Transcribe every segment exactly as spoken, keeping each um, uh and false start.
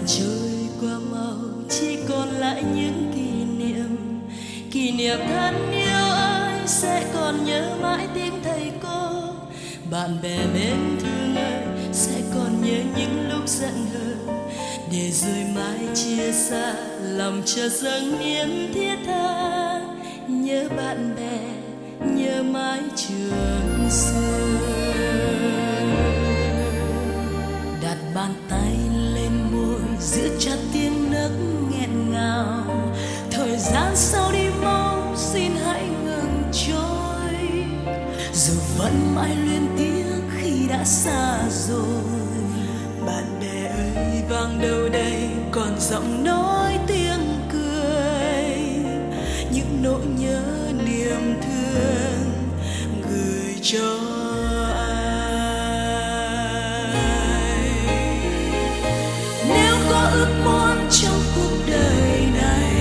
trôi qua mau chỉ còn lại những kỷ niệm, kỷ niệm thân yêu ơi sẽ còn nhớ mãi tiếng thầy cô. Bạn bè mến thương ơi sẽ còn nhớ những lúc giận hờn, để rồi mãi chia xa lòng chợt dâng niềm thiết tha. Nhớ bạn bè, nhớ mãi trường xưa. Đặt bàn tay lên môi giữ chặt tiếng nấc nghẹn ngào. Thời gian sau đi mau xin hãy ngừng trôi, dù vẫn mãi luyến tiếc khi đã xa rồi. Bạn bè ơi vang đâu đây còn giọng nói tiếng cười, những nỗi nhớ niềm thương gửi cho ai. Nếu có ước muốn trong cuộc đời này,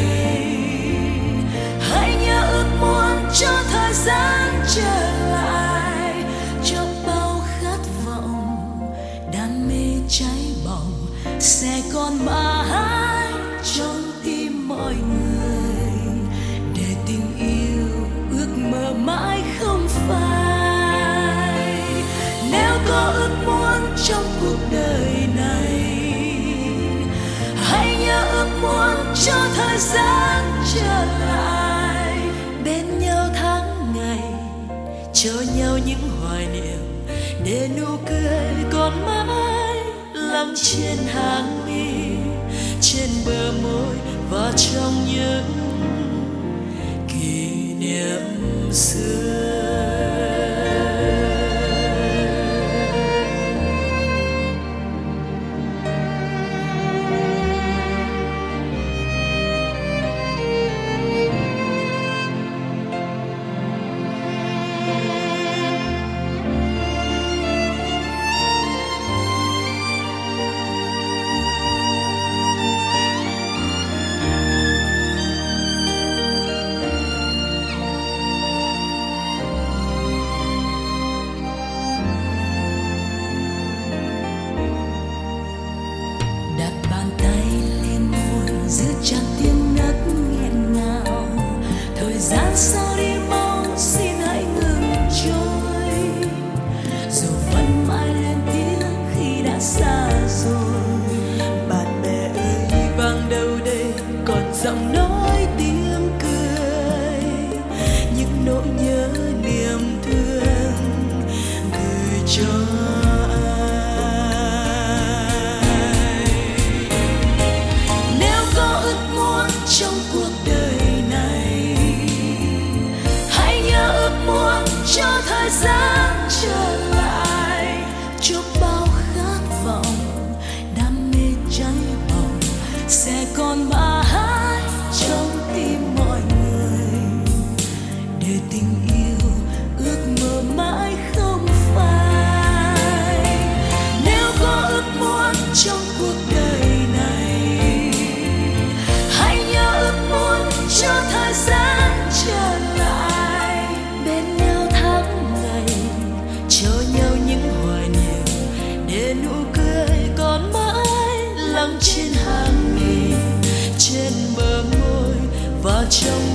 hãy nhớ ước muốn cho thời gian trở lại, cho bao khát vọng đam mê cháy bỏng sẽ còn mãi trong tim mọi người, để tình yêu ước mơ mãi không phai. Nếu có ước muốn trong cuộc đời này, hãy nhớ ước muốn cho thời gian trở lại, bên nhau tháng ngày, cho nhau những hoài niệm, để nụ cười còn mãi lắng trên hàng mi, trên bờ môi và trong những kỷ niệm xưa. Giữ chặt tiếng nấc nghẹn ngào. Thời gian sao đi mau xin hãy ngừng trôi, dù vẫn mãi luyến tiếc khi đã xa rồi. Bạn bè ơi vang đâu đây còn giọng nói tiếng cười, những nỗi nhớ niềm thương gửi cho trong cuộc đời này. Hãy nhớ ước muốn cho thời gian trở lại, cho bao khát vọng đam mê cháy bỏng sẽ còn mãi trong tim mọi người, để tình yêu ước mơ mãi không phai. Nếu có ước muốn trong cuộc đời cho thời gian trở lại, bên nhau tháng ngày, cho nhau những hoài niệm, để nụ cười còn mãi lắng trên hàng mi, trên bờ môi và trong